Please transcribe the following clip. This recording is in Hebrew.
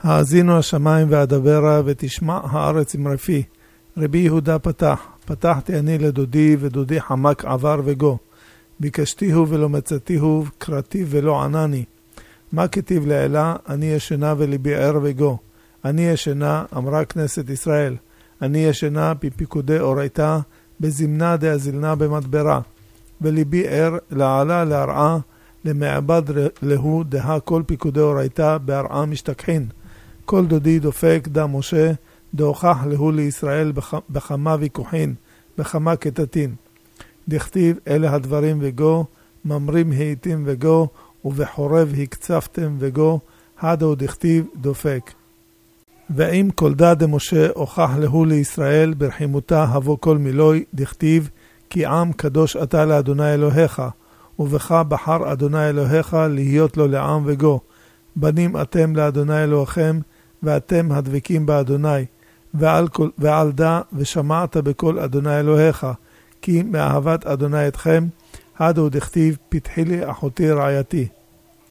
האזינו השמיים ואדברה ותשמע הארץ אמרפי. רבי יהודה פתחתי אני לדודי ודודי חמק עבר וגו. ביקשתיהו ולא מצאתיהו, קראתיו ולא ענני. מה כתיב לעילה? אני ישנה וליבי ער וגו. אני ישנה, אמרה כנסת ישראל. אני ישנה בפיקודי אורייתה, בזמנה דאזילנה במדברה. וליבי ער לעלה להרעה, למעבד להו דה כל פיקודי אורייתה בהרעה משתכחין. כל דודי דופק דה משה, דהוכח להו לישראל בכמה ויכוחין, בכמה קטטין. דכתיב אלה הדברים וגו, ממרים היתים וגו, ובחורב הקצפתם וגו, הדו דכתיב דופק. ואם כל דה דמשה הוכח להו לישראל, ברחימותה הבוא כל מילוי, דכתיב, כי עם קדוש אתה לאדוני אלוהיך, ובך בחר אדוני אלוהיך להיות לו לעם וגו. בנים אתם לאדוני אלוהיכם, ואתם הדבקים באדוני, ועל דע ושמעת בכל אדוני אלוהיך, כי מאהבת אדוני אתכם, הדו דכתיב פתחי לי אחותי רעייתי.